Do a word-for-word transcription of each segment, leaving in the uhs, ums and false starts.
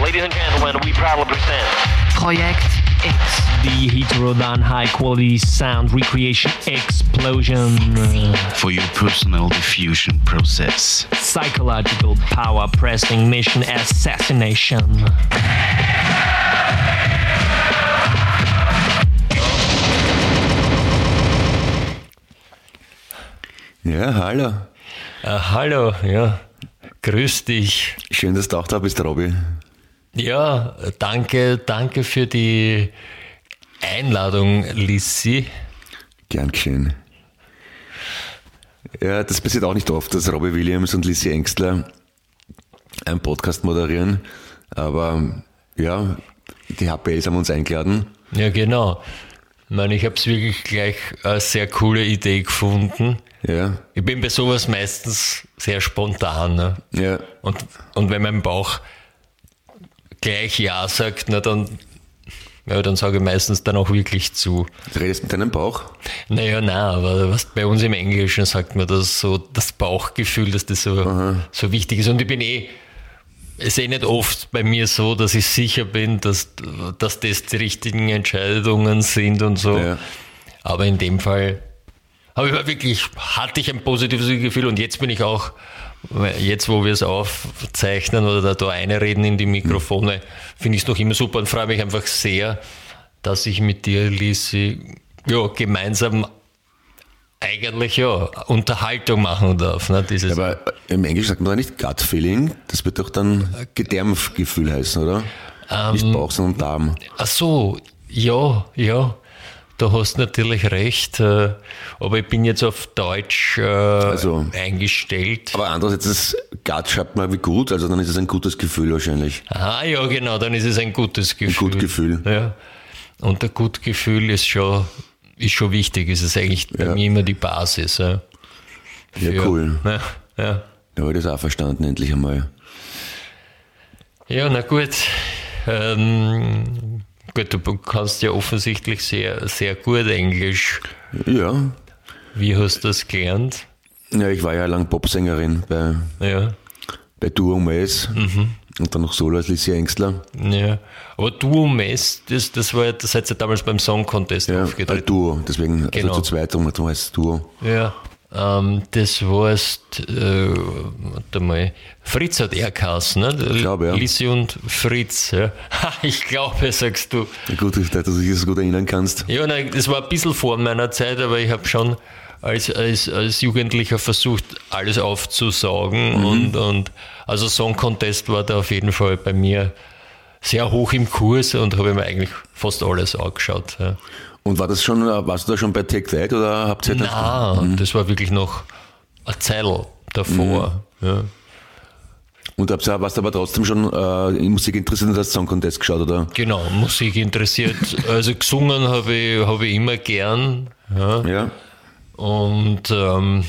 Ladies and gentlemen, we proudly present Project X. The Heterodyne High Quality Sound Recreation Explosion. For your personal diffusion process. Psychological Power Pressing Mission Assassination. Ja, hallo. Uh, hallo, ja. Grüß dich. Schön, dass du auch da bist, Robby. Ja, danke, danke für die Einladung, Lissi. Gern geschehen. Ja, das passiert auch nicht oft, dass Robbie Williams und Lissi Engstler einen Podcast moderieren. Aber ja, die H P Ls haben uns eingeladen. Ja, genau. Ich meine, ich habe es wirklich gleich eine sehr coole Idee gefunden. Ja. Ich bin bei sowas meistens sehr spontan. Ne? Ja. Und, und wenn mein Bauch gleich Ja sagt, na dann, ja, dann sage ich meistens dann auch wirklich zu. Du redest mit deinem Bauch? Naja, nein, aber was bei uns im Englischen sagt man das so, das Bauchgefühl, dass das so, so wichtig ist. Und ich bin eh, es ist eh nicht oft bei mir so, dass ich sicher bin, dass, dass das die richtigen Entscheidungen sind und so. Ja. Aber in dem Fall habe ich wirklich, hatte ich ein positives Gefühl und jetzt bin ich auch, jetzt wo wir es aufzeichnen oder da eine reden in die Mikrofone, finde ich es noch immer super und freue mich einfach sehr, dass ich mit dir, Lissi, ja, gemeinsam eigentlich ja Unterhaltung machen darf. Ne, dieses Aber im Englischen sagt man da nicht Gut Feeling, das wird doch dann Gedärmgefühl heißen, oder? Ähm, nicht Bauch, sondern Darm. Ach so, ja, ja. Du hast natürlich recht, aber ich bin jetzt auf Deutsch also, eingestellt. Aber andererseits ist Gut schreibt man wie gut, also dann ist es ein gutes Gefühl wahrscheinlich. Ah ja, genau, dann ist es ein gutes Gefühl. Ein gutes Gefühl. Ja. Und ein gutes Gefühl ist schon, ist schon wichtig, ist es eigentlich bei ja. mir immer die Basis. Ja, Für, ja cool. Ja, ja. Da habe ich das auch verstanden, endlich einmal. Ja, na gut. Ähm, Gut, du kannst ja offensichtlich sehr, sehr gut Englisch. Ja. Wie hast du das gelernt? Ja, ich war ja lang Popsängerin bei, ja. bei Duo Mess mhm. und dann noch Solo als Lissi Engstler. Ja, aber Duo Mess, das, das war ja, das seid ihr damals beim Song Contest ja, aufgetreten. Duo, deswegen, genau. Also zu zweit, darum heißt es Duo. Ja. Ähm, das warst, äh, warte mal, Fritz hat er geheißen, ne? Ich glaube, ja. Lissi und Fritz, ja. Ich glaube, sagst du. Gut, dass du dich das gut erinnern kannst. Ja, nein, das war ein bisschen vor meiner Zeit, aber ich habe schon als, als, als Jugendlicher versucht, alles aufzusaugen mhm. und, und also Song Contest war da auf jeden Fall bei mir sehr hoch im Kurs und habe mir eigentlich fast alles angeschaut, ja. Und war das schon, warst du da schon bei Take That oder habt ihr das? Nein, mhm. das war wirklich noch eine Zeit davor. Mhm. Ja. Und habt ihr, warst du aber trotzdem schon äh, in Musik interessiert und hast Song Contest geschaut, oder? Genau, Musik interessiert. Also gesungen habe ich, hab ich immer gern. Ja. ja. Und ähm,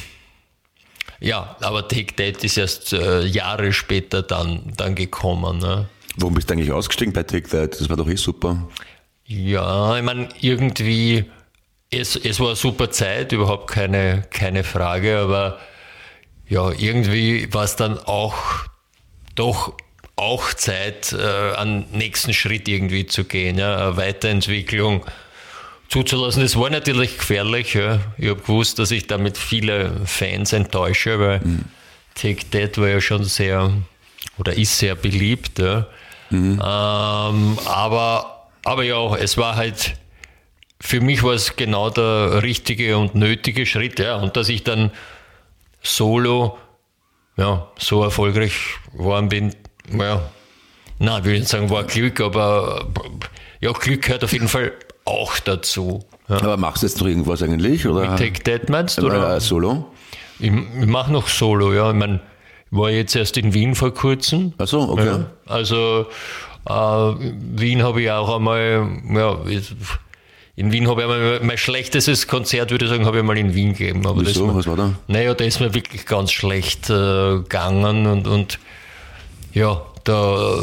ja, aber Take That ist erst äh, Jahre später dann, dann gekommen. Ne? Warum bist du eigentlich ausgestiegen bei Take That? Das war doch eh super. Ja, ich meine, irgendwie, es, es war eine super Zeit, überhaupt keine, keine Frage, aber ja, irgendwie war es dann auch, doch auch Zeit, äh, einen nächsten Schritt irgendwie zu gehen, ja, eine Weiterentwicklung zuzulassen. Das war natürlich gefährlich, ja. Ich habe gewusst, dass ich damit viele Fans enttäusche, weil mhm. Take That war ja schon sehr, oder ist sehr beliebt, ja. Mhm. Ähm, aber Aber ja, es war halt, für mich war es genau der richtige und nötige Schritt, ja. Und dass ich dann solo, ja, so erfolgreich geworden bin, ja, nein, ich will nicht sagen, war Glück, aber ja, Glück gehört auf jeden Fall auch dazu. Ja. Aber machst du jetzt noch irgendwas eigentlich, oder? Mit Take That meinst du, oder? Äh, solo? Ich, ich mache noch Solo, ja. Ich meine, ich war jetzt erst in Wien vor kurzem. Ach so, okay. Ja, also, Uh, Wien habe ich auch einmal, ja, in Wien habe ich einmal, mein schlechtestes Konzert, würde ich sagen, habe ich mal in Wien gegeben. Aber Wieso? Das, was war da? Naja, da ist mir wirklich ganz schlecht äh, gegangen und, und ja, da,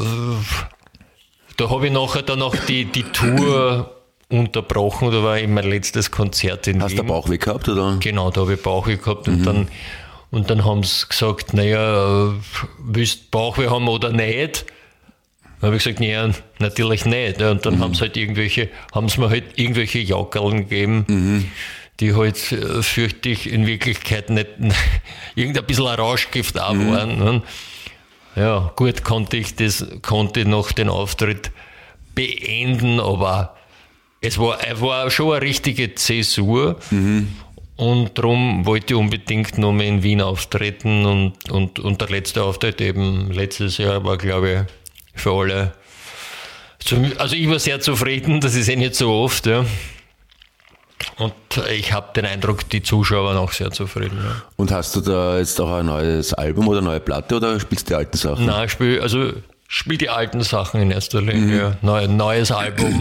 da habe ich nachher dann auch die, die Tour unterbrochen, da war eben mein letztes Konzert in Hast Wien. Hast du Bauchweh gehabt, oder? Genau, da habe ich Bauchweh gehabt und mhm. dann, und dann haben sie gesagt, naja, willst du Bauchweh haben oder nicht? Dann habe ich gesagt, ja, natürlich nicht. Und dann Mhm. haben sie halt irgendwelche, haben sie mir halt irgendwelche Jackerln gegeben, Mhm. die halt, äh, fürchte ich, in Wirklichkeit nicht irgendein bisschen ein Rauschgift auch Mhm. waren. Ne? Ja, gut konnte ich das, konnte noch den Auftritt beenden, aber es war, es war schon eine richtige Zäsur. Mhm. Und darum wollte ich unbedingt noch mal in Wien auftreten und, und, und der letzte Auftritt eben letztes Jahr war, glaube ich, für alle. zum- Also ich war sehr zufrieden, das ist eh nicht so oft. Ja. Und ich habe den Eindruck, die Zuschauer waren auch sehr zufrieden. Ja. Und hast du da jetzt auch ein neues Album oder eine neue Platte oder spielst du die alten Sachen? Nein, ich spiel, also spiel die alten Sachen in erster Linie. Ja. Neu, neues Album.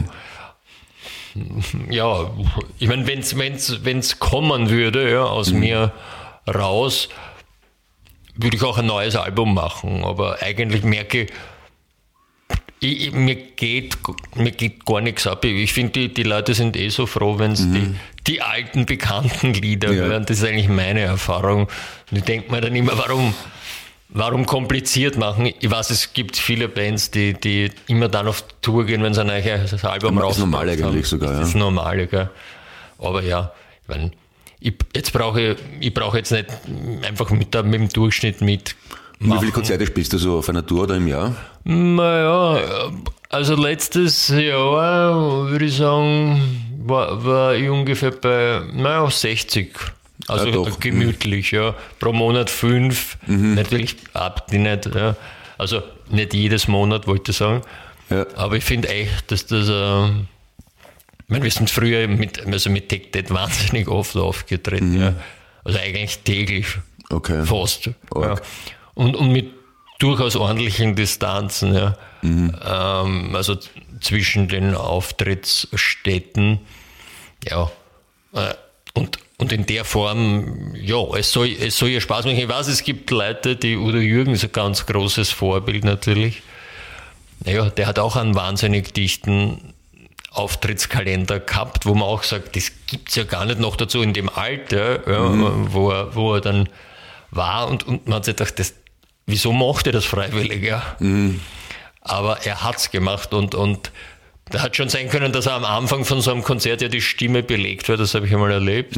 Ja, ich meine, wenn es wenn's, wenn's kommen würde, ja, aus mir raus, würde ich auch ein neues Album machen. Aber eigentlich merke ich, ich, ich- mir, geht, mir geht gar nichts ab. Ich finde, die, die Leute sind eh so froh, wenn sie die, die alten, bekannten Lieder Ja. hören. Das ist eigentlich meine Erfahrung. Und ich denke mir dann immer, warum, warum kompliziert machen? Ich weiß, es gibt viele Bands, die, die immer dann auf Tour gehen, wenn sie ein neues Album Das ist rausgebracht normal eigentlich haben. sogar, ja. Das ist normal, gell? Aber ja, ich meine, ich, jetzt brauche ich, ich brauche jetzt nicht einfach mit, der, mit dem Durchschnitt mit. Wie viele Konzerte spielst du so auf einer Tour oder im Jahr? Naja, also letztes Jahr würde ich sagen, war, war ich ungefähr bei naja, sechzig. Also Ja, doch. gemütlich, ja. Pro Monat fünf. Natürlich ab die nicht, ja. Also nicht jedes Monat, wollte ich sagen. Ja. Aber ich finde echt, dass das. Äh, ich meine, wir sind früher mit, also mit Tech Dead wahnsinnig oft aufgetreten. Ja. Also eigentlich täglich. Okay. Fast. Ja. Arg. Und, und mit durchaus ordentlichen Distanzen. Ja. Ähm, also z- zwischen den Auftrittsstätten. Ja. Äh, Und, und in der Form, ja, es soll, es soll ja Spaß machen. Ich weiß, es gibt Leute, die, Udo Jürgens, ein ganz großes Vorbild natürlich. Naja, der hat auch einen wahnsinnig dichten Auftrittskalender gehabt, wo man auch sagt, das gibt es ja gar nicht noch dazu in dem Alter, ja, wo, er, wo er dann war. Und, und man hat sich gedacht, das, wieso macht er das freiwillig? Ja? Aber er hat es gemacht und, und da hat schon sein können, dass er am Anfang von so einem Konzert ja die Stimme belegt wird, das habe ich einmal erlebt.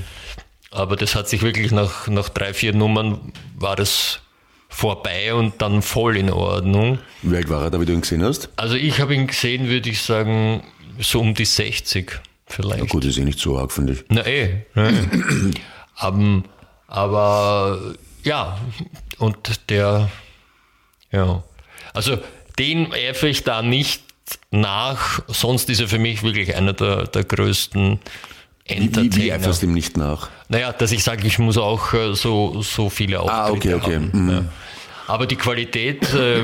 Aber das hat sich wirklich nach, nach drei, vier Nummern war das vorbei und dann voll in Ordnung. Wie alt war er da, wie du ihn gesehen hast? Also ich habe ihn gesehen, würde ich sagen, so um die sechzig vielleicht. Ja, gut, das ist eh nicht so arg, finde ich. Na eh. Ne? aber, aber ja, und der, ja, also den eifere ich da nicht nach, sonst ist er für mich wirklich einer der, der größten Wie, Entertainer. wie, wie eiferst du ihm nicht nach? Naja, dass ich sage, ich muss auch äh, so, so viele Auftritte Ah, okay, okay. haben. Mhm. Ja. Aber die Qualität, äh,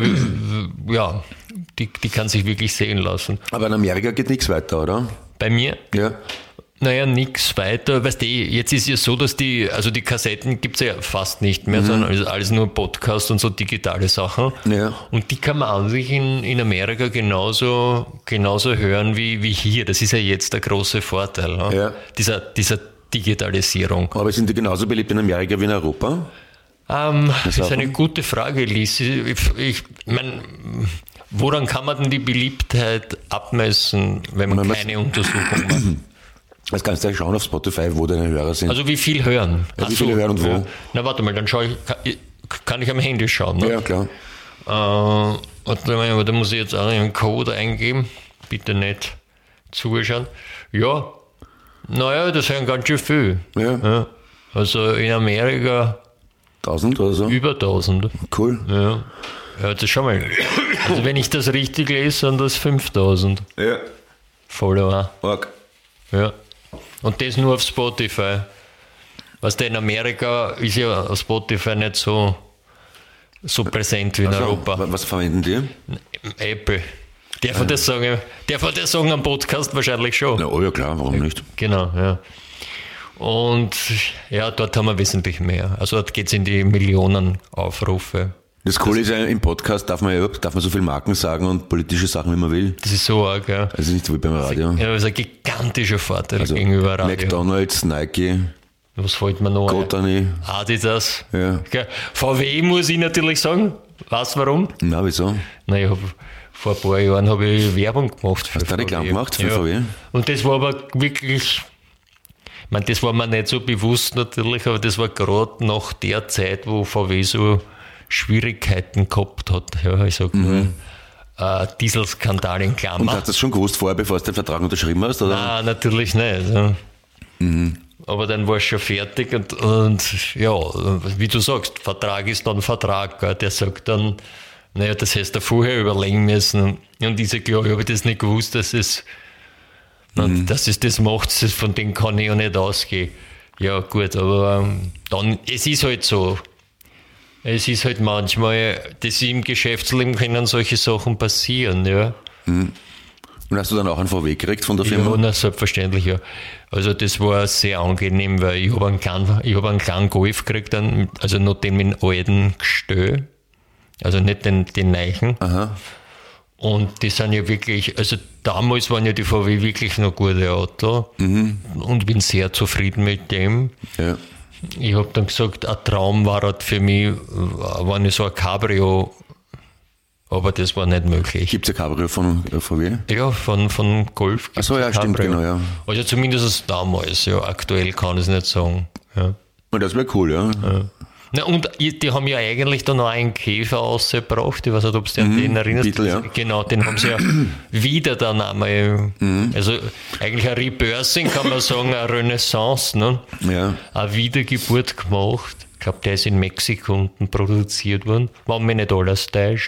ja, die, die kann sich wirklich sehen lassen. Aber in Amerika geht nichts weiter, oder? Bei mir, Ja. naja, nichts weiter. Weißt du, jetzt ist ja so, dass die, also die Kassetten gibt es ja fast nicht mehr, sondern es ist alles nur Podcast und so digitale Sachen. Ja. Und die kann man an sich in, in Amerika genauso, genauso hören wie, wie hier. Das ist ja jetzt der große Vorteil, ne? Ja. dieser, dieser Digitalisierung. Aber sind die genauso beliebt in Amerika wie in Europa? Ähm, das ist Sachen? eine gute Frage, Lies. Ich, ich mein, woran kann man denn die Beliebtheit abmessen, wenn man Man muss- keine Untersuchung macht? Das kannst du ja schauen auf Spotify, wo deine Hörer sind. Also wie viel hören? Ja, wie Ach so, viele hören und wo? ja. Na warte mal, dann schaue ich, kann, kann ich am Handy schauen. Ne? ja, klar. Äh, warte mal, aber da muss ich jetzt auch einen Code eingeben. Bitte nicht zugeschaut. Ja, naja, das hören ganz schön viel. Ja. Ja. Also in Amerika Tausend oder so? über tausend. Cool. Ja, ja das schau mal. Also wenn ich das richtig lese, sind das fünftausend Ja. Follower. Arg. Ja. Und das nur auf Spotify. Weißt du, in Amerika ist ja Spotify nicht so, so präsent wie in Also, Europa. wa- was verwenden die? Apple. Darf man das sagen? Darf man das sagen am Podcast? Wahrscheinlich schon. Na, oh ja, klar, warum nicht? Genau, ja. Und ja, dort haben wir wesentlich mehr. Also dort geht es in die Millionen Aufrufe. Das Coole ist ja, im Podcast darf man ja darf man so viel Marken sagen und politische Sachen, wie man will. Das ist so arg, ja. Also nicht so wie beim Radio. Ja, das ist ein gigantischer Vorteil Also gegenüber Radio. McDonalds, Nike, Was fällt mir noch ein? Kotani. Adidas. Ja. Gell. V W muss ich natürlich sagen. Weißt du warum? Na, wieso? Na, ich hab, vor ein paar Jahren habe ich Werbung gemacht für Hast du da Reklame gemacht für ja. V W? Und das war aber wirklich, ich meine, das war mir nicht so bewusst natürlich, aber das war gerade nach der Zeit, wo V W so Schwierigkeiten gehabt hat. Ja, ich sag nur, äh, Dieselskandal in Klammer. Und hast du das schon gewusst vorher, bevor du den Vertrag unterschrieben hast? Oder? Nein, natürlich nicht. Ja. Mhm. Aber dann war es schon fertig und, und ja, wie du sagst, Vertrag ist dann Vertrag. Gell? Der sagt dann, naja, das hast du vorher überlegen müssen. Und ich sage, ja, ich habe das nicht gewusst, dass es, mhm. dass es das macht, von dem kann ich ja nicht ausgehen. Ja, gut, aber ähm, dann, es ist halt so. Es ist halt manchmal, das im Geschäftsleben können solche Sachen passieren, ja. Mhm. Und hast du dann auch einen V W gekriegt von der Firma? Ja, na, selbstverständlich, ja. Also das war sehr angenehm, weil ich habe einen kleinen, ich habe einen kleinen Golf gekriegt, dann, also noch den mit alten Gestell, also nicht den, den neuen. Aha. Und die sind ja wirklich, also damals waren ja die V W wirklich noch gute Autos mhm. und bin sehr zufrieden mit dem. Ja. Ich habe dann gesagt, ein Traum war halt für mich, wenn ich so ein Cabrio, aber das war nicht möglich. Gibt es ein Cabrio von V W? Ja, von, von Golf. Ach so, ja, stimmt, genau, ja. Also zumindest damals, ja, aktuell kann ich es nicht sagen. Ja. Und das wäre cool, ja. ja. Na, und die haben ja eigentlich dann noch einen Käfer rausgebracht, ich weiß nicht, ob du dich an Mhm, den erinnerst. Beetle, ja. Genau, den haben sie ja wieder dann einmal, Mhm. also eigentlich ein Rebirthing, kann man sagen, eine Renaissance, ne? Ja. Eine Wiedergeburt gemacht. Ich glaube, der ist in Mexiko unten produziert worden, wenn mich nicht alles täuscht.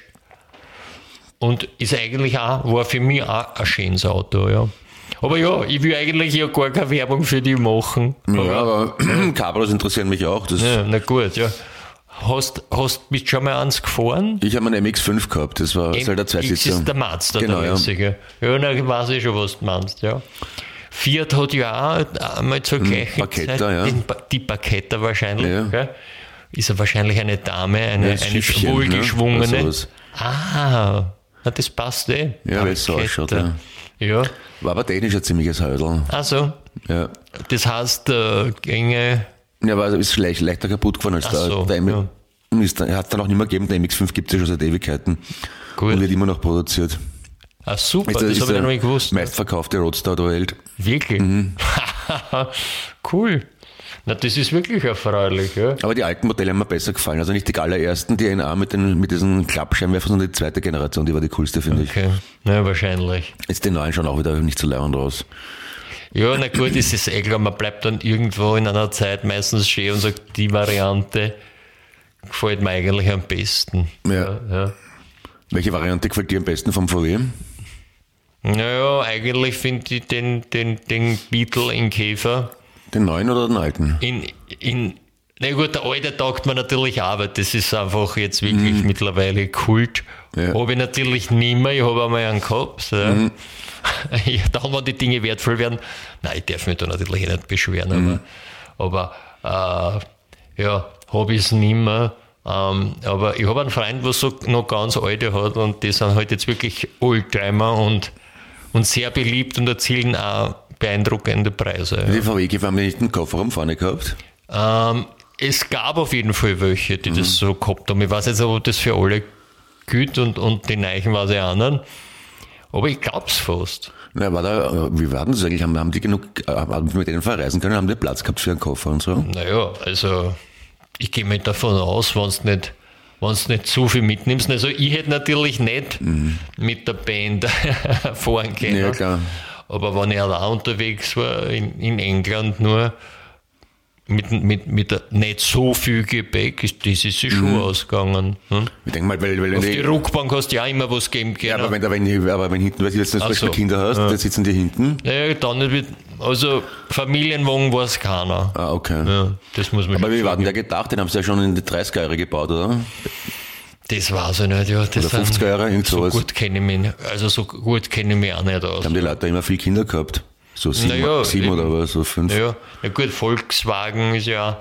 Und ist eigentlich auch, war für mich auch ein schönes Auto, ja. Aber ja, ich will eigentlich ja gar keine Werbung für die machen. Ja, aber Cabros interessieren mich auch. Das Ja, na gut, ja. Hast, hast bist du schon mal eins gefahren? ich habe einen M X fünf gehabt, das war das halt der Das Zweisitzer. ist der Mazda, Genau, der ja. Mäßige. Ja, na weiß ich schon, was du meinst, ja. Fiat hat ja auch einmal zur gleichen Parketta, Zeit, ja. den, Pa- die Parketta wahrscheinlich, Ja. gell? Ist ja wahrscheinlich eine Dame, eine, Ja, das eine Schiffchen, wohlgeschwungene. ne? Oder sowas. Ah, na, das passt eh. Ja, weil es so ausschaut, Parketta. Ja, War aber technisch ein ziemliches Häudel. also, Ja. das heißt, äh, Gänge, Ja, aber es ist leicht, leichter kaputt geworden als Ach der, so, der M X. ja. Ist, er hat dann auch nicht mehr gegeben, der M X fünf gibt es ja schon seit Ewigkeiten. Gut. Und wird immer noch produziert. ah super, Ist das ist habe ich der noch nicht gewusst. meistverkaufte Roadster der Welt. Wirklich? Mhm. Cool. Na, das ist wirklich erfreulich, ja. Aber die alten Modelle haben mir besser gefallen. Also nicht die allerersten, die N A mit, den, mit diesen Klappscheinwerfern, sondern die zweite Generation, die war die coolste, finde Okay, na, wahrscheinlich. ich. Jetzt die neuen schauen auch wieder nicht so leiernd raus. Ja, na gut, ist es eh klar, man bleibt dann irgendwo in einer Zeit meistens stehen und sagt, die Variante gefällt mir eigentlich am besten. Ja. Ja. Welche Variante gefällt dir am besten vom V W? Naja, eigentlich finde ich den, den, den Beetle in Käfer Den neuen oder den alten? in, in, na gut, der alte taugt mir natürlich auch, aber das ist einfach jetzt wirklich Mhm. mittlerweile Kult. Ja. Habe ich natürlich nicht mehr, ich habe einmal einen gehabt. Ja. Mhm. Ja, dann, wenn die Dinge wertvoll werden, nein, ich darf mich da natürlich nicht beschweren, Mhm. aber, aber äh, ja, habe ich es nicht mehr. Ähm, aber ich habe einen Freund, der so noch ganz alte hat und die sind halt jetzt wirklich Oldtimer und, und sehr beliebt und erzielen auch beeindruckende Preise. Die V W-Käfer haben ja nicht einen Kofferraum vorne gehabt. Ähm, es gab auf jeden Fall welche, die Mhm. das so gehabt haben. Ich weiß jetzt nicht, ob das für alle gilt und, und die Neichen weiß ich auch nicht. Aber ich glaube es fast. Na, war da, wie war denn das eigentlich? Haben, haben die genug, äh, haben die mit denen verreisen können? Haben die Platz gehabt für einen Koffer und so? Naja, also ich gehe mal davon aus, wenn du nicht, wenn's nicht zu viel mitnimmst. Also ich hätte natürlich nicht mit der Band fahren können. Ja, klar. Aber wenn ich allein unterwegs war, in, in England nur, mit, mit, mit der, nicht so viel Gepäck, ist, das ist sich schon ausgegangen. Hm? Ich denke mal, weil, weil Auf wenn die die, Rückbank hast du ja immer was geben können. ja, aber wenn, da- wenn, aber wenn hinten, weil du jetzt zum Ach Beispiel so. Kinder hast, Ja. dann sitzen die hinten. Naja, dann nicht mit, also Familienwagen war es keiner. Ah, okay. Ja, das muss man Aber schon wie war sagen. denn der gedacht? Den haben sie ja schon in die dreißiger Jahre gebaut, oder? Das weiß ich nicht, ja. Das Oder fünfziger Jahre, irgend so sowas. gut kenne ich mich, nicht- also so gut kenne ich mich auch nicht aus. Da haben die Leute immer viel Kinder gehabt. So sieben, Naja, sieben eben. oder was, so fünf. Ja, na gut, Volkswagen ist ja,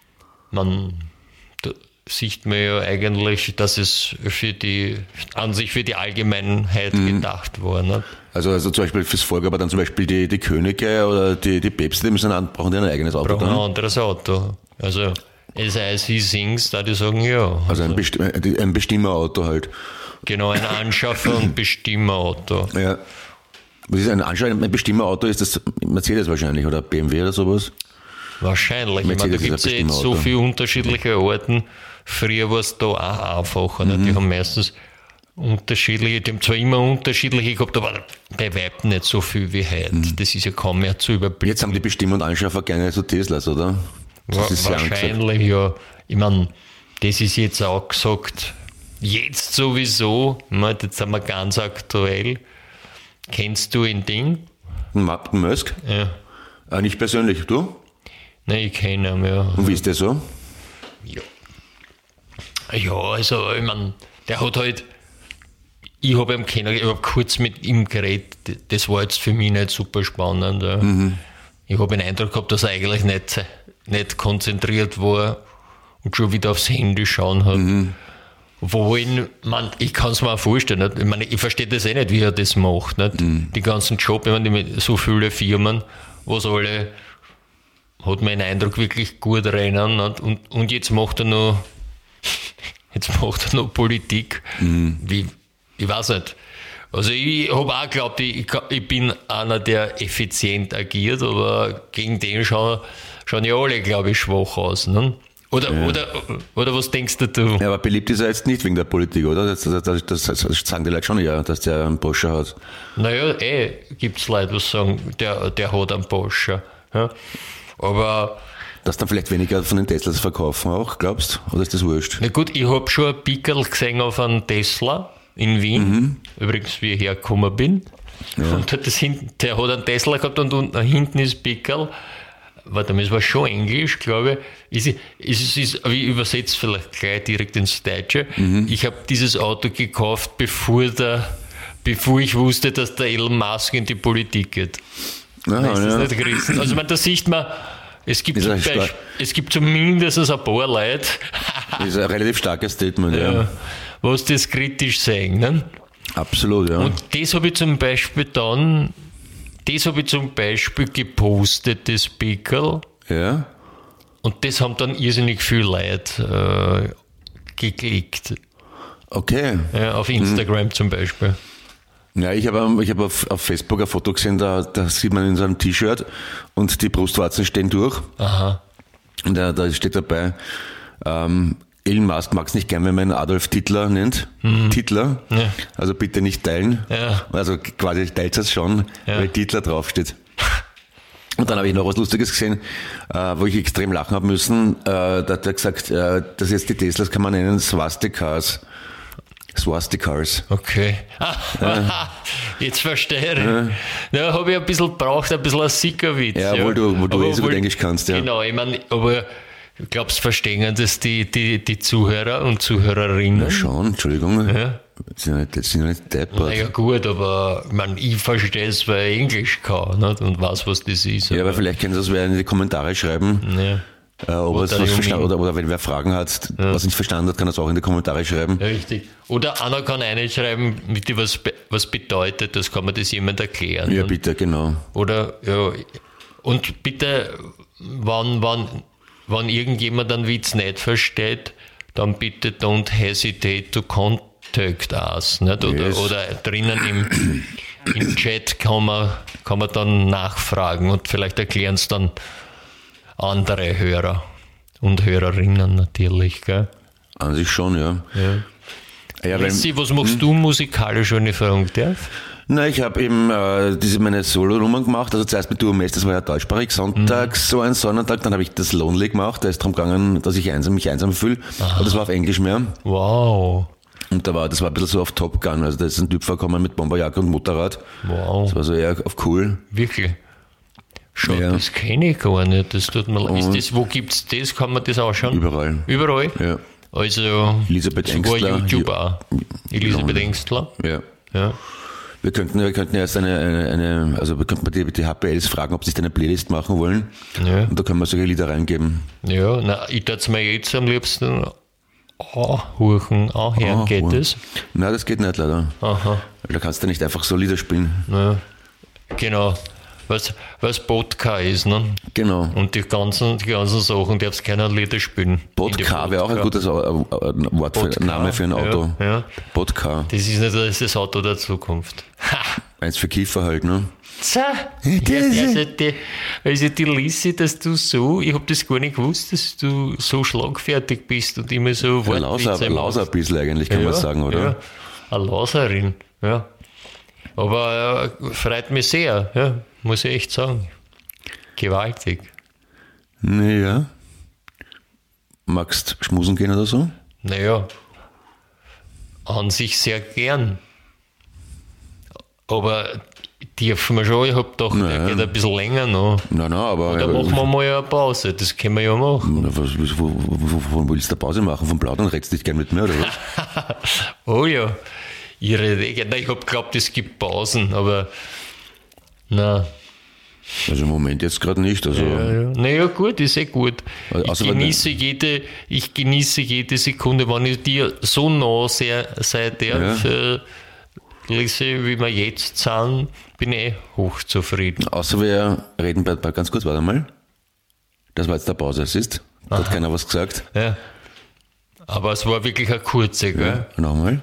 man, da sieht man ja eigentlich, dass es für die, an sich für die Allgemeinheit Mhm. gedacht war. Ne? Also, also zum Beispiel fürs Volk, aber dann zum Beispiel die, die Könige oder die, die Päpste, die müssen an, brauchen die ein eigenes Auto Brauchen ein dann. anderes Auto. Also as I see things, da die sagen, ja. Also ein, Best ein Bestimmerauto halt. Genau, ein Anschaffer- und Bestimmerauto. Ja. Was ist ein Anschaffer? Ein Bestimmerauto ist das Mercedes wahrscheinlich oder B M W oder sowas? Wahrscheinlich. Ich meine, da Mercedes gibt ist es ja ein jetzt so Bestimmerauto. viele unterschiedliche Arten. Früher war es da auch einfacher. Ne? Die haben meistens unterschiedliche, die haben zwar immer unterschiedliche gehabt, aber bei Weitem nicht so viel wie heute. Das ist ja kaum mehr zu überblicken. Jetzt haben die Bestimmer und Anschaffer gerne so Teslas, oder? Das Wa- ist sehr angesagt. Wahrscheinlich, ja. Ich meine, das ist jetzt auch gesagt, jetzt sowieso, ne, jetzt sind wir ganz aktuell. Kennst du ein Ding? Martin Musk? Ja. Äh, nicht persönlich, du? Nein, ich kenne ihn, ja. Und wie ist der so? Ja, ja also, ich meine, der hat halt, ich habe ihn kennengelernt, ich habe kurz mit ihm geredet, das war jetzt für mich nicht super spannend. Ja. Mhm. Ich habe den Eindruck gehabt, dass er eigentlich nicht, nicht konzentriert war und schon wieder aufs Handy schauen hat. Mhm. Wohin, man, ich kann es mir auch vorstellen, nicht? Ich meine, ich verstehe das eh nicht, wie er das macht. Nicht? Mhm. Die ganzen Jobs, ich meine, die- so viele Firmen, was alle, hat man den Eindruck, wirklich gut rennen. Nicht? Und, und jetzt macht er noch, jetzt macht er noch Politik. Mhm. Wie, ich weiß nicht. Also ich habe auch geglaubt, ich, ich bin einer, der effizient agiert, aber gegen den schauen, schauen ja alle, glaube ich, schwach aus. Ne? Oder, ja. oder, oder was denkst du? Ja, aber beliebt ist er jetzt nicht wegen der Politik, oder? Das, das, das, das, das sagen die Leute schon ja, dass der einen Porsche hat. Naja, eh, gibt es Leute, die sagen, der, der hat einen Porsche. Ja? Aber, Dass dann vielleicht weniger von den Teslas verkaufen auch, glaubst du? Oder ist das wurscht? na gut, ich habe schon ein Pickel gesehen auf einen Tesla in Wien, mhm. übrigens, wie ich hergekommen bin. Ja. Und hat das hinten, der hat einen Tesla gehabt und unten hinten ist Pickel. Warte mal, es war schon Englisch, glaube ich. Ist, ist, ist, ich übersetze vielleicht gleich direkt ins Deutsche. Mhm. Ich habe dieses Auto gekauft, bevor, der, bevor ich wusste, dass der Elon Musk in die Politik geht. Aha, ist das ja. nicht gerissen? Also, man, da sieht man, es gibt, Ist zum ein Beispiel, stark- es gibt zumindest ein paar Leute, Das ist ein relativ starkes Statement, ja. ja, was das kritisch sehen. Ne? Absolut, ja. Und das habe ich zum Beispiel dann, das habe ich zum Beispiel gepostet, das Pickel. ja. Und das haben dann irrsinnig viele Leute äh, geklickt. Okay. Ja, auf Instagram mhm. zum Beispiel. Ja, ich habe ich hab auf, auf Facebook ein Foto gesehen, da, da sieht man in so einem T-Shirt und die Brustwarzen stehen durch. Aha. Und da, da steht dabei, ähm, Elon Musk mag es nicht gern, wenn man ihn Adolf Hitler nennt. Mhm. Hitler. Ja. Also bitte nicht teilen. Ja. Also quasi teilt es schon, Ja. weil Hitler draufsteht. Und dann habe ich noch was Lustiges gesehen, äh, wo ich extrem lachen habe müssen. Äh, da hat er gesagt, äh, dass jetzt die Teslas kann man nennen Swastikars. Swastikars. Okay. Ah, jetzt verstehe ich. Ja, habe ich ein bisschen braucht, ein bisschen ein Sickerwitz. Ja, obwohl du, wo du Aber eh so gut obwohl- Englisch kannst, ja. Genau, ich meine, aber glaubst du, verstehen das die, die, die Zuhörer und Zuhörerinnen? Ja, schon, Entschuldigung. Ja. Sind ja nicht, sind ja nicht deppert. Naja, gut, aber ich, mein, ich verstehe es, weil ich Englisch kann, nicht? Und weiß, was das ist. Ja, aber vielleicht können Sie das wer in die Kommentare schreiben. Ja. Äh, ob er Oder es was Junge. verstanden, oder, oder wenn wer Fragen hat, was nicht verstanden hat, kann er es auch in die Kommentare schreiben. Richtig. Oder einer kann reinschreiben, mit dem was, be- was bedeutet, das kann man das jemand erklären. Ja, ne? bitte, genau. Oder, ja, und bitte, wenn, wenn, wenn irgendjemand einen Witz nicht versteht, dann bitte don't hesitate to contact us, nicht? Oder, Yes. oder drinnen im, im Chat kann man, kann man dann nachfragen und vielleicht erklären es dann andere Hörer und Hörerinnen natürlich, gell? An sich schon, ja. Ja. ja wenn, Messi, was machst du musikalisch, wenn ich fragen darf? na, ich habe eben äh, diese meine Solo-Nummern gemacht, also zuerst mit Du und Mess, das war ja deutschsprachig, sonntags, so ein Sonnentag, dann habe ich das Lonely gemacht, da ist darum gegangen, dass ich einsam, mich einsam fühle, aber das war auf Englisch mehr. Wow, Und da war, das war ein bisschen so auf Top Gun, also da ist ein Typ vorgekommen mit Bomberjacke und Motorrad. wow, Das war so eher auf cool. wirklich. Schon, Ja. das kenne ich gar nicht. Das tut mir leid. Ist Und- das, wo gibt's das? Kann man das ausschauen? Überall. Überall? Ja. Also, Elisabeth sogar Engstler. YouTube auch. Elisabeth Ja. Engstler. Ja. Ja. Wir könnten, wir könnten erst eine, eine, eine also wir könnten die, die H P Ls fragen, ob sie sich eine Playlist machen wollen. Ja. Und da können wir solche Lieder reingeben. Ja, na, ich würde es mir jetzt am liebsten anhören, anhören. Ah, Geht oh. das? Nein, das geht nicht leider. Aha. Da kannst du nicht einfach so Lieder spielen. Ja. Genau. was, was Bodka ist, ne? Genau. Und die ganzen, die ganzen Sachen darfst keiner Lieder spielen. Bodka wäre auch ein gutes äh, Wort für, Bodka, Name für ein Auto. Ja, ja. Bodka. Das ist nicht das, ist das Auto der Zukunft. Ha! Eins für Kiefer halt, ne? So. Ja, also, die, also die Lissi, dass du so, ich habe das gar nicht gewusst, dass du so schlagfertig bist und immer so Ja, Lauser, Lauser ein bisschen eigentlich, kann ja, man sagen, oder? Ja, eine Lauserin, ja. Aber äh, freut mich sehr, ja, muss ich echt sagen. Gewaltig. Naja. Magst schmusen gehen oder so? Naja, an sich sehr gern. Aber dürfen wir schon, ich habe gedacht, Naja. der geht ein bisschen länger noch. Nein, nein, aber... Da machen wir mal eine Pause, das können wir ja machen. Na, was, was, wo, wo, wo willst du eine Pause machen? Vom Plaudern redst du nicht gern mit mir, oder was? Oh ja, ihre Idee. Nein, ich habe geglaubt, es gibt Pausen, aber na. Also im Moment jetzt gerade nicht. Also Ja, ja. Naja, gut, ist eh gut. Ich Also, wenn- genieße, jede, ich genieße jede Sekunde, wenn ich dir so nah sehr, sein darf, Ja. äh, Lise, wie wir jetzt sind, bin ich eh hochzufrieden. Außer wir reden bei, bei ganz kurz, warte mal. Das war jetzt der Pause, siehst? Da hat keiner was gesagt. Ja. Aber es war wirklich eine kurze, gell? Nochmal.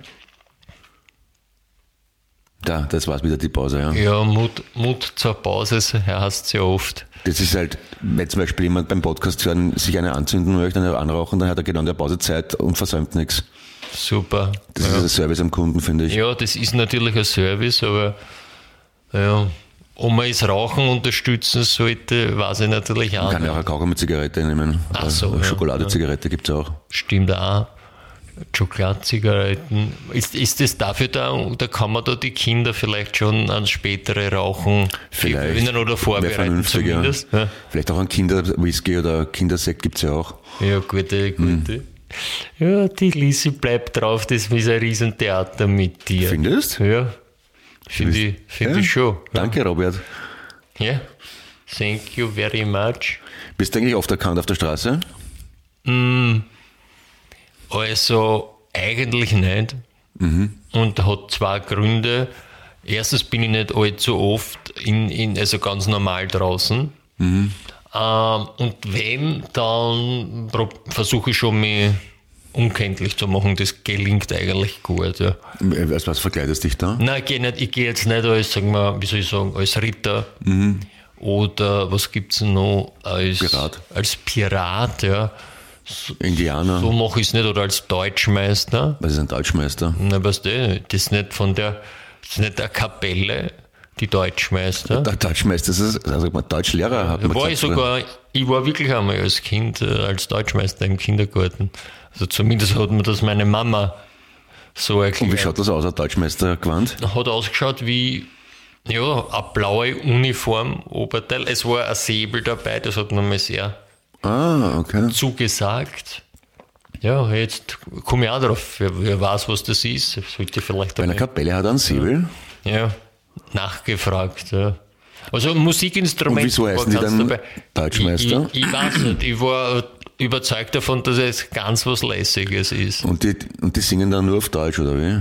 Da, das war's wieder die Pause, ja. Ja, Mut, Mut zur Pause heißt es ja oft. Das ist halt, wenn zum Beispiel jemand beim Podcast hören, sich eine anzünden möchte, eine anrauchen, dann hat er genau in der Pausezeit und versäumt nichts. Super. Das ist ein Service am Kunden, finde ich. Ja, das ist natürlich ein Service, aber ja, ob man das Rauchen unterstützen sollte, weiß ich natürlich auch Man kann ja auch nicht. eine Kaugummi Zigarette nehmen. Ach so, Eine ja, Schokoladezigarette gibt's auch. Stimmt auch. Schokoladenzigaretten. Ist, ist das dafür da, da kann man da die Kinder vielleicht schon ans spätere Rauchen Vielleicht. gewöhnen oder Wäre vorbereiten vernünftig, ja. zumindest? Ja. Vielleicht auch ein Kinderwhisky oder Kindersekt gibt's ja auch. Ja, gute, gute. Ja, die Lisi bleibt drauf, das ist ein Riesentheater mit dir. Findest? Ja, finde ich, find Ja. ich schon. Danke, Robert. Ja, thank you very much. Bist du eigentlich oft erkannt auf der Straße? Also, eigentlich nicht. Und hat zwei Gründe. Erstens bin ich nicht allzu oft in, in, also ganz normal draußen. Ähm, und wenn, dann pro- versuche ich schon, mich unkenntlich zu machen. Das gelingt eigentlich gut. Ja. Als was verkleidest dich da? Nein, ich gehe nicht, ich gehe jetzt nicht als, sagen wir, wie soll ich sagen, als Ritter. Oder was gibt es noch? Als Pirat. Als Pirat, ja. Indianer. So mache ich es nicht. Oder als Deutschmeister. Was ist ein Deutschmeister? Na, weißt du, das ist nicht von der, das ist nicht der Kapelle, die Deutschmeister. Der Deutschmeister ist es, also man Deutschlehrer hat Da man war ich gesagt, oder? sogar, ich war wirklich einmal als Kind, äh, als Deutschmeister im Kindergarten. Also zumindest hat mir das meine Mama so Und wie erklärt. schaut das aus, ein Deutschmeister gewandt? Hat ausgeschaut wie, ja, eine blaue Uniform, Oberteil. Es war ein Säbel dabei, das hat mir mal sehr Ah, okay. zugesagt. Ja, jetzt komme ich auch drauf. Wer, wer weiß, was das ist. Sollte vielleicht Bei einer einmal- Kapelle hat er einen Säbel. Ja, nachgefragt, ja. Also Musikinstrumente. Und wieso heißen die war ganz dann dabei. Deutschmeister? Ich, ich, ich weiß nicht, ich war überzeugt davon, dass es ganz was Lässiges ist. Und die, und die singen dann nur auf Deutsch, oder wie?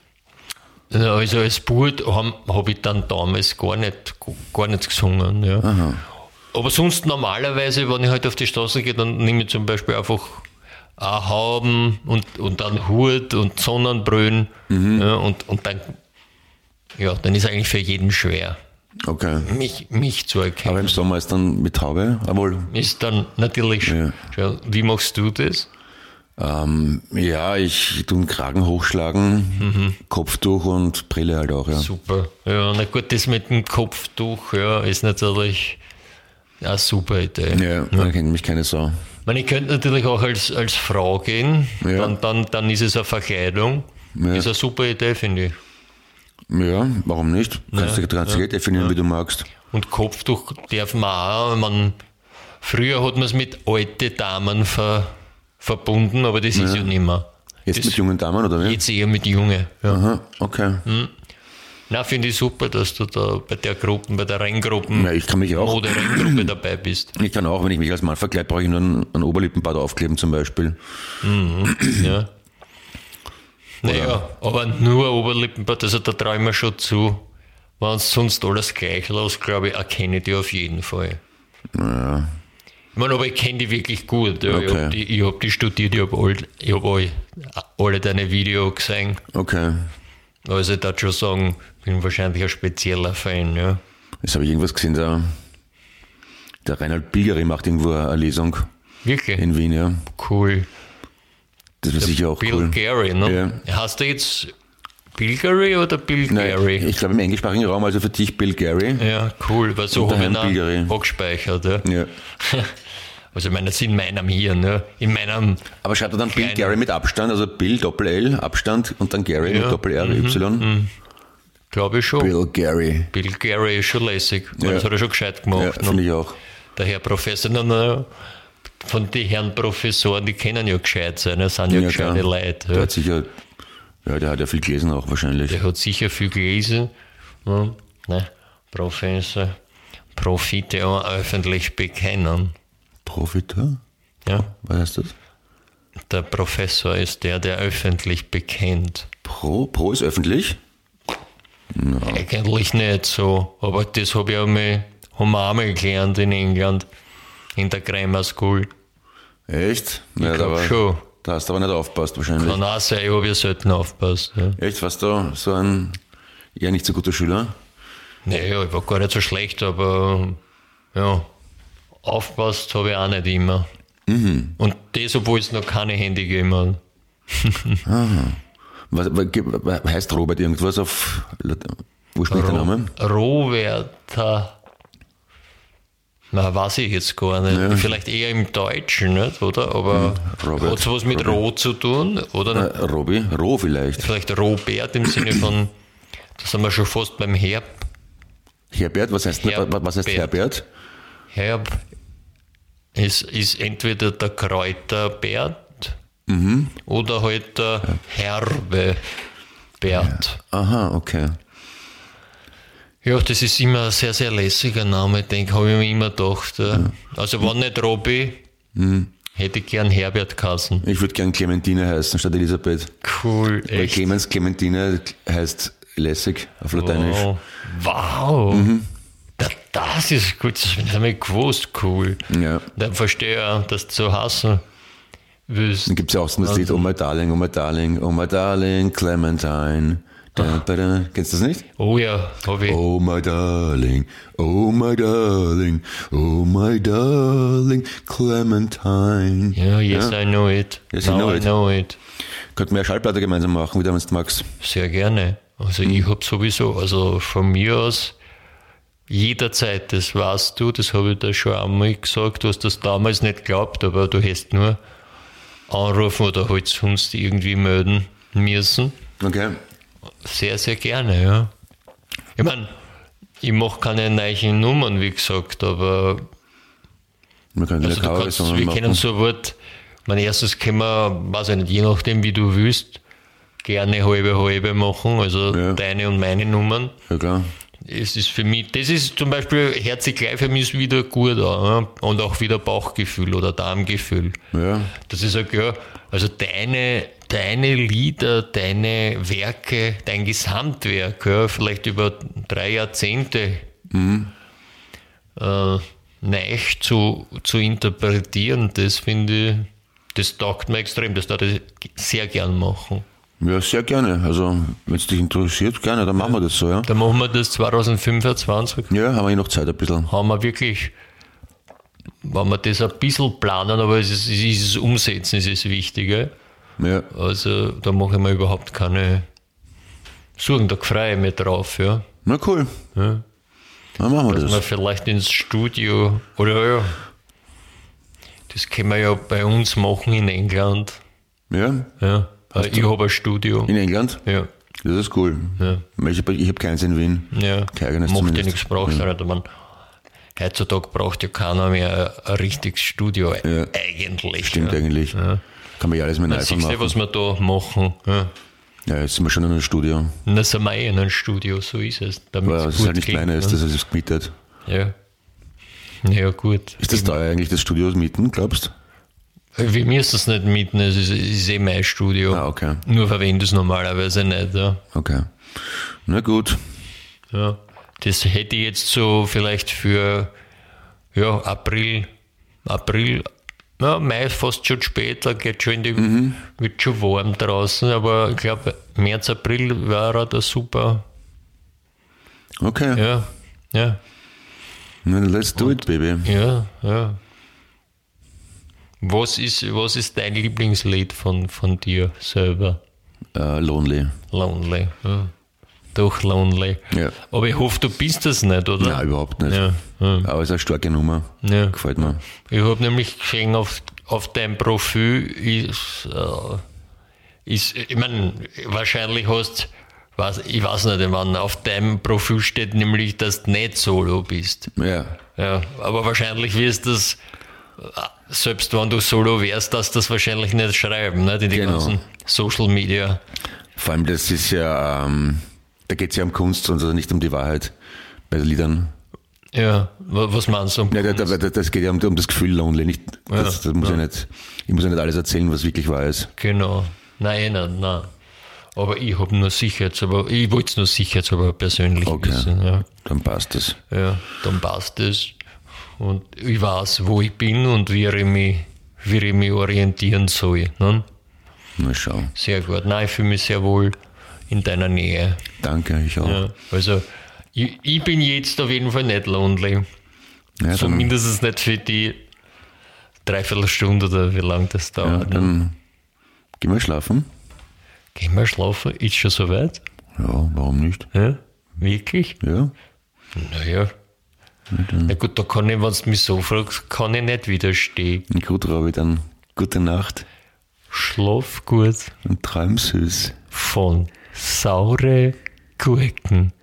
Ja, also als Bub habe hab ich dann damals gar nicht, gar nicht gesungen. Ja. Aber sonst normalerweise, wenn ich halt auf die Straße gehe, dann nehme ich zum Beispiel einfach ein Hauben und, und dann Hut und Sonnenbrillen. Mhm. Ja, und, und dann, ja, dann ist eigentlich für jeden schwer, Okay. mich, mich zu erkennen. Aber im Sommer ist dann mit Taube, obwohl, Ist dann natürlich, Ja. ja. Wie machst du das? ähm, ja, ich tue den Kragen hochschlagen, Kopftuch und Brille halt auch, ja. Super. Ja, na gut, das mit dem Kopftuch, ja, ist natürlich eine super Idee. Ja, da kennt mich keine Sau. Ich meine, ich könnte natürlich auch als, als Frau gehen, Ja. dann, dann, dann ist es eine Verkleidung. Ja. Ist eine super Idee, finde ich. Ja, warum nicht? Kannst Ja, du kannst ja, definieren, wie du magst. Und Kopftuch darf man auch. Man, früher hat man es mit alten Damen ver, verbunden, aber das ist ja nicht mehr. Jetzt das, mit jungen Damen, oder wie? Jetzt eher mit Junge. Ja. Aha, okay. Na, finde ich super, dass du da bei der Gruppe, bei der Renngruppen, Ja, ich kann mich auch. Mode-Renngruppe dabei bist. Ich kann auch, wenn ich mich als Mann verkleide, brauche ich nur einen, einen Oberlippenbart aufkleben zum Beispiel. Ja. Naja, aber nur Oberlippenbart, also da traue ich mir schon zu. wenn es sonst alles gleich lässt, glaube ich, erkenne ich die auf jeden Fall. Ja. Ich meine, aber ich kenne die wirklich gut. Ja. Okay. Ich habe die, ich hab die studiert, ich habe all, ich hab all, alle deine Videos gesehen. Okay. Also ich darf schon sagen, bin wahrscheinlich ein spezieller Fan. Ja. Jetzt habe ich irgendwas gesehen, der, der Reinhard Bilgeri macht irgendwo eine Lesung Wirklich? in Wien, ja. Cool. Das war sicher auch Bill cool. Gary, ne? Ja. Hast du jetzt Bill Gary oder Bill Nein, Gary? ich glaube im englischsprachigen Raum, also für dich Bill Gary. Ja, cool, weil so Und der habe ich Herrn Bill Gary. ihn abgespeichert. Ja. Ja. Also ich meine, das ist in meinem Hirn, ne? In meinem, Aber schreibt er dann Bill Kleine. Gary mit Abstand, also Bill Doppel-L, Abstand und dann Gary Ja. mit Doppel-R, Y. glaube ich schon. Bill Gary. Bill Gary ist schon lässig. Ja. Das hat er schon gescheit Ja, gemacht. ne? finde ich auch. Der Herr Professor, na, na, von den Herren Professoren, die können ja gescheit sein, das sind ja, Ja, gescheite klar. Leute. Der Ja. hat sicher, ja, der hat ja viel gelesen auch wahrscheinlich. Der hat sicher viel gelesen. Ne? Ne? Professor, Profite auch öffentlich bekennen. Profiteur? Ja? Was heißt das? Der Professor ist der, der öffentlich bekennt. Pro? Pro ist öffentlich? Eigentlich nicht so, aber das habe ich einmal, haben wir einmal gelernt in England, in der Grammar School. Echt? Ich Ja, glaube aber- schon. Da hast du aber nicht aufgepasst wahrscheinlich. Kann auch sein, ich habe ja selten aufgepasst. Ja. Echt? Warst du so ein eher nicht so guter Schüler? Naja, ich war gar nicht so schlecht, aber ja, aufgepasst habe ich auch nicht immer. Mhm. Und das, obwohl es noch keine Handy gegeben hat. Was, was, was heißt Robert irgendwas auf... Wo spricht der Name? Rohwärter. Na, weiß ich jetzt gar nicht. Ja. Vielleicht eher im Deutschen, nicht, oder? Aber Robert. hat es was mit Robert. Roh zu tun? Oder Äh, Robi? Roh vielleicht. vielleicht Robert im Sinne von, da sind wir schon fast beim Herb. Herbert? Was heißt, Herbert. was heißt Herbert? Herb ist, ist entweder der Kräuterbert Mhm. oder halt der herbe Bert. Aha, okay. Ja, das ist immer ein sehr, sehr lässiger Name, ich denke, habe ich mir immer gedacht. Ja. Also wenn nicht Robby, Mhm. hätte ich gern Herbert Kassen. Ich würde gern Clementine heißen statt Elisabeth. Cool, Weil echt. Clemens Clementine heißt lässig auf Lateinisch. Wow. wow. Mhm. Da, das ist gut, das habe ich nicht einmal gewusst, cool. Ja. Dann verstehe ich auch, dass du so hassen willst. Dann gibt es ja auch so das Lied Oh my darling, oh my darling, oh my darling, Clementine. Da, da, da. Kennst du das nicht? Oh ja, habe ich. Oh my darling, oh my darling, oh my darling, Clementine. Ja, yes, I know it. Yes, I Now know I it. know it. Könnten wir eine Schallplatte gemeinsam machen, wieder, wenn du magst. Sehr gerne. Also ich habe sowieso, also von mir aus jederzeit, das weißt du, das habe ich da schon einmal gesagt, du hast das damals nicht geglaubt, aber du hättest nur anrufen oder halt sonst irgendwie melden müssen. Okay. Sehr, sehr gerne, ja. Ich meine, ich mache keine neuen Nummern, wie gesagt, aber Wir können also eine du Cover kannst, Song wir machen. können so ein Wort, mein erstes können wir, weiß ich nicht, je nachdem wie du willst, gerne halbe halbe machen, also Ja. deine und meine Nummern. Ja, klar. Es ist für mich, das ist zum Beispiel, hört sich gleich für mich wieder gut an, ja? Und auch wieder Bauchgefühl oder Darmgefühl. Ja. Das ist ja klar, also deine, deine Lieder, deine Werke, dein Gesamtwerk, ja, vielleicht über drei Jahrzehnte Mhm. äh, neu zu, zu interpretieren, das finde ich, das taugt mir extrem, das darf ich sehr gern machen. Ja, sehr gerne. Also, wenn es dich interessiert, gerne, dann machen wir das so, ja. Dann machen wir das zwanzig fünfundzwanzig. Ja, haben wir eh noch Zeit ein bisschen. Haben wir wirklich, wenn wir das ein bisschen planen, aber es ist, es ist das Umsetzen, es ist das Wichtige. Ja. Also da mache ich mir überhaupt keine Sorgen, da freue ich mich drauf, ja. Na cool. ja. Dann machen wir Dass wir das. vielleicht ins Studio, oder ja, das können wir ja bei uns machen in England. Ja? Ja. Äh, Ich habe ein Studio. In England? Ja. Das ist cool. Ja. Ich habe ich hab keins in Wien. Ja. Kein eigenes Macht ja zumindest. nichts, braucht ja. nicht. Man, heutzutage braucht ja keiner mehr ein, ein richtiges Studio. Ja. Eigentlich. Stimmt ja. eigentlich. Ja. Kann man ja alles mit einem Dann iPhone siehst du, machen. was wir da machen. Ja. Ja, jetzt sind wir schon in einem Studio. Und dann sind wir eh in einem Studio, so ist es. Damit Aber es es ist gut halt nicht geht, meiner, ist ne? das ist gemietet. Ja. Ja, gut. Ist das teuer eigentlich, das Studio mieten, glaubst Wir müssen es nicht mieten, es ist, es ist eh mein Studio. Ah, okay. Nur verwende es normalerweise nicht. Ja. Okay. Na gut. Ja. Das hätte ich jetzt so vielleicht für ja, April, April, ja, Mai fast schon später, geht schon in die, mhm. wird schon warm draußen, aber ich glaube, März, April wäre da super. Okay. Ja, ja. Let's do Und, it, baby. Ja, ja. Was ist, was ist dein Lieblingslied von, von dir selber? Uh, lonely. Lonely, ja. Doch Lonely. Ja. Aber ich hoffe, du bist das nicht, oder? Nein, überhaupt nicht. Ja, ja. Aber es ist eine starke Nummer. Ja. Gefällt mir. Ich habe nämlich gesehen, auf, auf deinem Profil ist, äh, ist ich meine, wahrscheinlich hast was, ich weiß nicht, ich meine, auf deinem Profil steht nämlich, dass du nicht Solo bist. Ja. Ja, aber wahrscheinlich wirst du das, selbst wenn du Solo wärst, dass du das wahrscheinlich nicht schreiben, nicht? In die Genau. ganzen Social Media. Vor allem, das ist ja, ähm, da geht es ja um Kunst und also nicht um die Wahrheit bei den Liedern. Ja, wa- was meinst du? Um Ja, da, da, da, das geht ja um, um das Gefühl Lonely. Nicht, das, das muss ja. ja nicht, ich muss ja nicht alles erzählen, was wirklich wahr ist. Genau. Nein, nein, nein. Aber ich habe nur sicherheitshalber, ich wollte es nur sicherheitshalber persönlich Okay, wissen. Ja. dann passt das. Ja, dann passt es. Und ich weiß, wo ich bin und wie ich mich, wie ich mich orientieren soll. Ne? Mal schauen. Sehr gut. Nein, ich fühle mich sehr wohl in deiner Nähe. Danke, ich auch. Ja, also, ich, ich bin jetzt auf jeden Fall nicht lonely. Ja, dann, Zumindest nicht für die Dreiviertelstunde oder wie lange das ja, dauert. ne? dann gehen wir schlafen. Gehen wir schlafen? Ist schon soweit? Ja, warum nicht? Ja? Wirklich? Ja. Naja. Na gut, da kann ich, wenn du mich so fragst, kann ich nicht widerstehen. Gut, Robi, dann gute Nacht Schlaf gut und träum süß. von saure Gurken.